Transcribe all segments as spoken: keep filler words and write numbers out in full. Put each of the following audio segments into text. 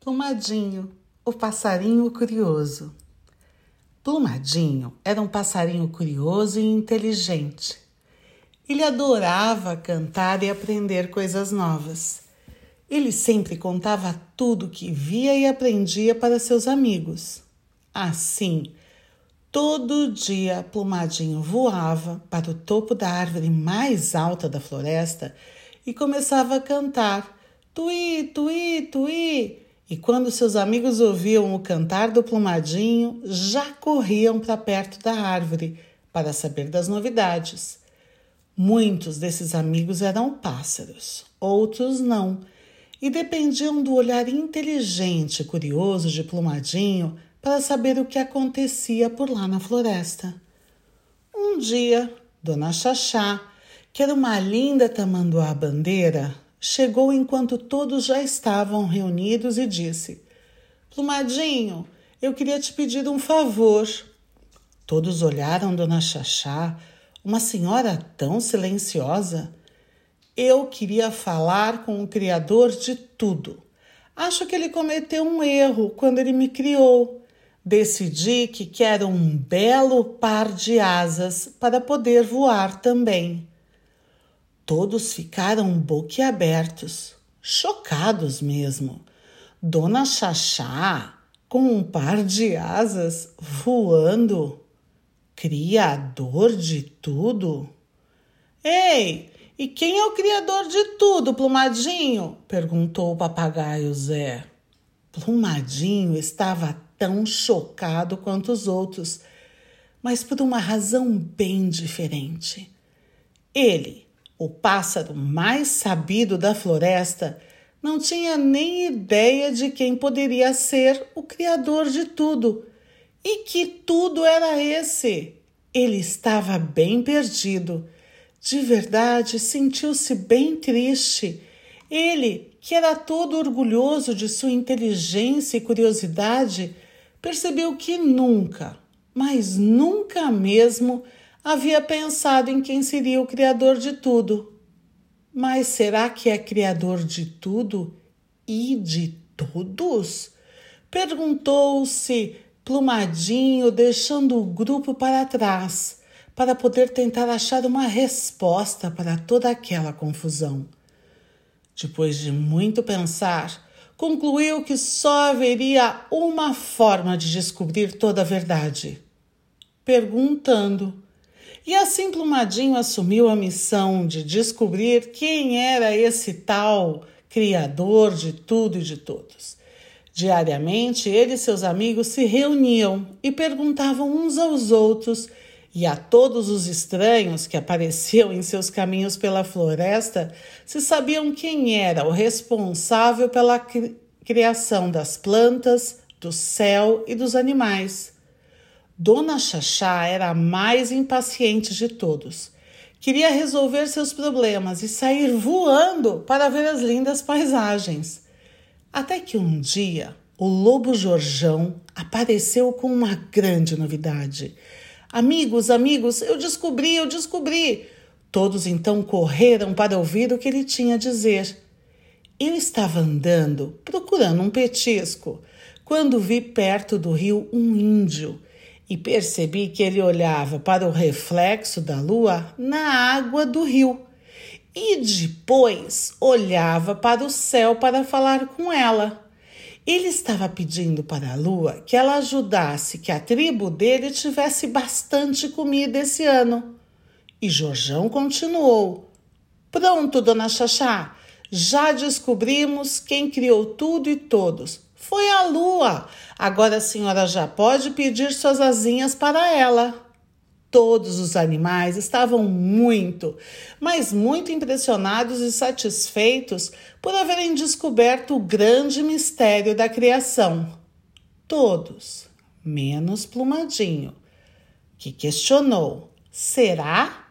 Plumadinho, o passarinho curioso. Plumadinho era um passarinho curioso e inteligente. Ele adorava cantar e aprender coisas novas. Ele sempre contava tudo que via e aprendia para seus amigos. Assim, todo dia Plumadinho voava para o topo da árvore mais alta da floresta e começava a cantar tuí, tuí, tuí. E quando seus amigos ouviam o cantar do Plumadinho, já corriam para perto da árvore para saber das novidades. Muitos desses amigos eram pássaros, outros não, e dependiam do olhar inteligente e curioso de Plumadinho para saber o que acontecia por lá na floresta. Um dia, Dona Xaxá, que era uma linda tamanduá-bandeira, chegou enquanto todos já estavam reunidos e disse: Plumadinho, eu queria te pedir um favor. Todos olharam Dona Xaxá, uma senhora tão silenciosa. Eu queria falar com o Criador de tudo. Acho que ele cometeu um erro quando ele me criou. Decidi que quero um belo par de asas para poder voar também. Todos ficaram boquiabertos, chocados mesmo. Dona Xaxá, com um par de asas, voando. Criador de tudo? Ei, e quem é o criador de tudo, Plumadinho? Perguntou o papagaio Zé. Plumadinho estava tão chocado quanto os outros, mas por uma razão bem diferente. Ele, o pássaro mais sabido da floresta, não tinha nem ideia de quem poderia ser o criador de tudo. E que tudo era esse? Ele estava bem perdido. De verdade, sentiu-se bem triste. Ele, que era todo orgulhoso de sua inteligência e curiosidade, percebeu que nunca, mas nunca mesmo, havia pensado em quem seria o criador de tudo. Mas será que é criador de tudo e de todos? Perguntou-se Plumadinho, deixando o grupo para trás, para poder tentar achar uma resposta para toda aquela confusão. Depois de muito pensar, concluiu que só haveria uma forma de descobrir toda a verdade: perguntando. E assim Plumadinho assumiu a missão de descobrir quem era esse tal criador de tudo e de todos. Diariamente, ele e seus amigos se reuniam e perguntavam uns aos outros e a todos os estranhos que apareciam em seus caminhos pela floresta se sabiam quem era o responsável pela cri- criação das plantas, do céu e dos animais. Dona Xaxá era a mais impaciente de todos. Queria resolver seus problemas e sair voando para ver as lindas paisagens. Até que um dia, o lobo Jorjão apareceu com uma grande novidade. Amigos, amigos, eu descobri, eu descobri. Todos então correram para ouvir o que ele tinha a dizer. Eu estava andando, procurando um petisco, quando vi perto do rio um índio e percebi que ele olhava para o reflexo da lua na água do rio. E depois olhava para o céu para falar com ela. Ele estava pedindo para a lua que ela ajudasse que a tribo dele tivesse bastante comida esse ano. E Jorjão continuou. Pronto, Dona Xaxá, já descobrimos quem criou tudo e todos. Foi a lua. Agora a senhora já pode pedir suas asinhas para ela. Todos os animais estavam muito, mas muito impressionados e satisfeitos por haverem descoberto o grande mistério da criação. Todos, menos Plumadinho, que questionou: será?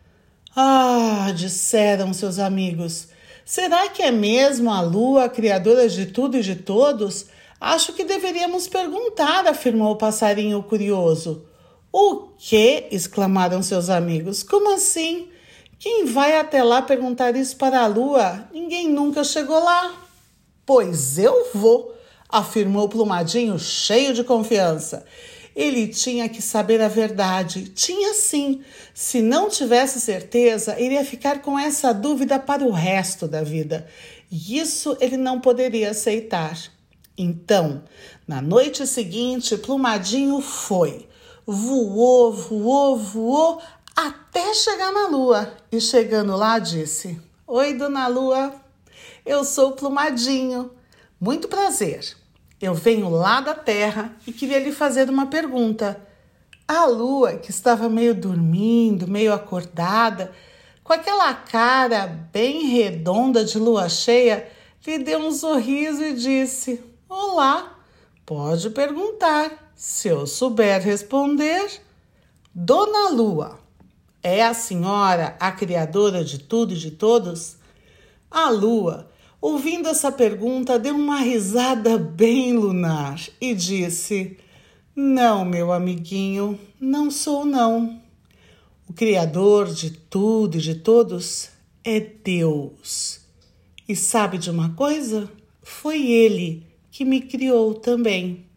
Ah, disseram seus amigos, será que é mesmo a lua a criadora de tudo e de todos? Acho que deveríamos perguntar, afirmou o passarinho curioso. O quê? Exclamaram seus amigos. Como assim? Quem vai até lá perguntar isso para a lua? Ninguém nunca chegou lá. Pois eu vou. afirmou Plumadinho, cheio de confiança. Ele tinha que saber a verdade. Tinha sim. Se não tivesse certeza, iria ficar com essa dúvida para o resto da vida. E isso ele não poderia aceitar. Então, na noite seguinte, Plumadinho foi. Voou, voou, voou, até chegar na lua. E chegando lá, disse: Oi, dona Lua, eu sou Plumadinho. Muito prazer. Eu venho lá da terra e queria lhe fazer uma pergunta. A lua, que estava meio dormindo, meio acordada, com aquela cara bem redonda de lua cheia, lhe deu um sorriso e disse: Olá, pode perguntar. Se eu souber responder. Dona Lua, é a senhora a criadora de tudo e de todos? A lua, ouvindo essa pergunta, deu uma risada bem lunar e disse: Não, meu amiguinho, não sou não. O Criador de tudo e de todos é Deus. E sabe de uma coisa? Foi Ele que me criou também.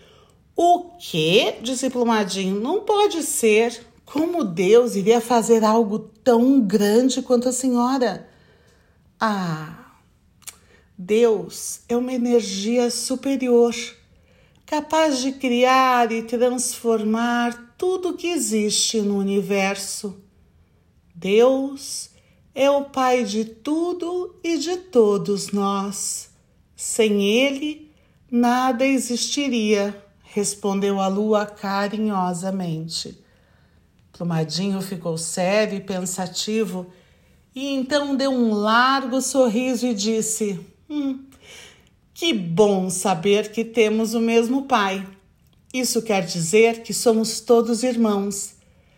O quê? Disse Plumadinho. Não pode ser. Como Deus iria fazer algo tão grande quanto a senhora? Ah... Deus é uma energia superior, capaz de criar e transformar tudo que existe no universo. Deus é o Pai de tudo e de todos nós. Sem Ele, nada existiria, respondeu a lua carinhosamente. Plumadinho ficou sério e pensativo e então deu um largo sorriso e disse: Hum, que bom saber que temos o mesmo pai. Isso quer dizer que somos todos irmãos.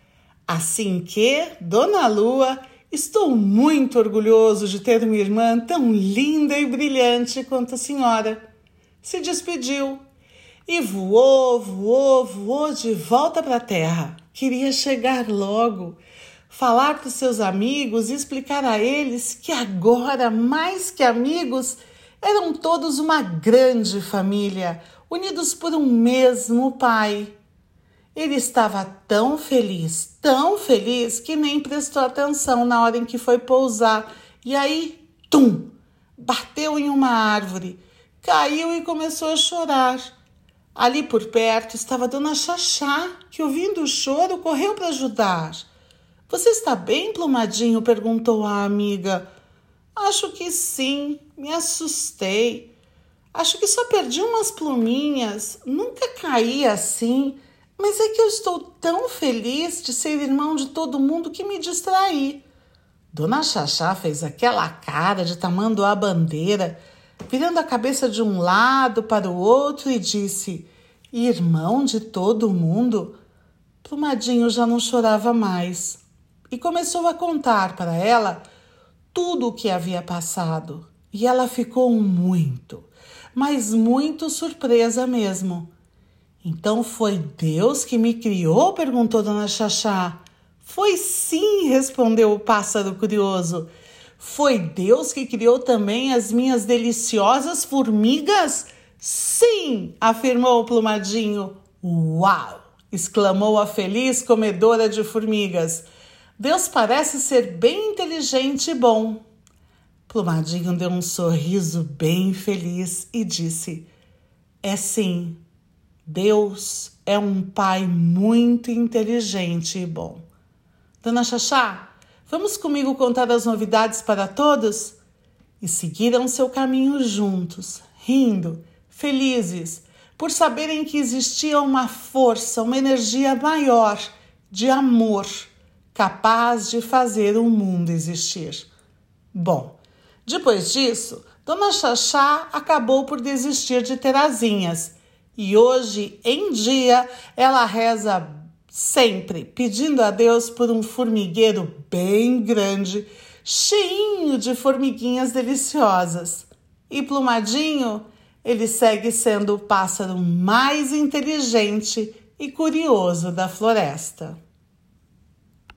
Assim que, Dona Lua, estou muito orgulhoso de ter uma irmã tão linda e brilhante quanto a senhora. Se despediu e voou, voou, voou de volta para a terra. Queria chegar logo, falar para os seus amigos e explicar a eles que agora, mais que amigos, eram todos uma grande família, unidos por um mesmo pai. Ele estava tão feliz, tão feliz, que nem prestou atenção na hora em que foi pousar. E aí, tum, bateu em uma árvore, caiu e começou a chorar. Ali por perto estava Dona Xaxá, que, ouvindo o choro, correu para ajudar. Você está bem, Plumadinho? Perguntou a amiga. Acho que sim, me assustei. Acho que só perdi umas pluminhas. Nunca caí assim, mas é que eu estou tão feliz de ser irmão de todo mundo que me distraí. Dona Xaxá fez aquela cara de tamanduá bandeira, virando a cabeça de um lado para o outro e disse: Irmão de todo mundo? Plumadinho já não chorava mais e começou a contar para ela tudo o que havia passado. E ela ficou muito, mas muito surpresa mesmo. Então foi Deus que me criou? Perguntou Dona Xaxá. Foi sim, respondeu o pássaro curioso. Foi Deus que criou também as minhas deliciosas formigas? Sim, afirmou o Plumadinho. Uau! Exclamou a feliz comedora de formigas. Deus parece ser bem inteligente e bom. Plumadinho deu um sorriso bem feliz e disse: É sim, Deus é um pai muito inteligente e bom. Dona Xaxá, vamos comigo contar as novidades para todos? E seguiram seu caminho juntos, rindo, felizes, por saberem que existia uma força, uma energia maior de amor, capaz de fazer o mundo existir. Bom, depois disso, Dona Xaxá acabou por desistir de ter asinhas e hoje em dia ela reza sempre pedindo a Deus por um formigueiro bem grande, cheinho de formiguinhas deliciosas. E Plumadinho, ele segue sendo o pássaro mais inteligente e curioso da floresta.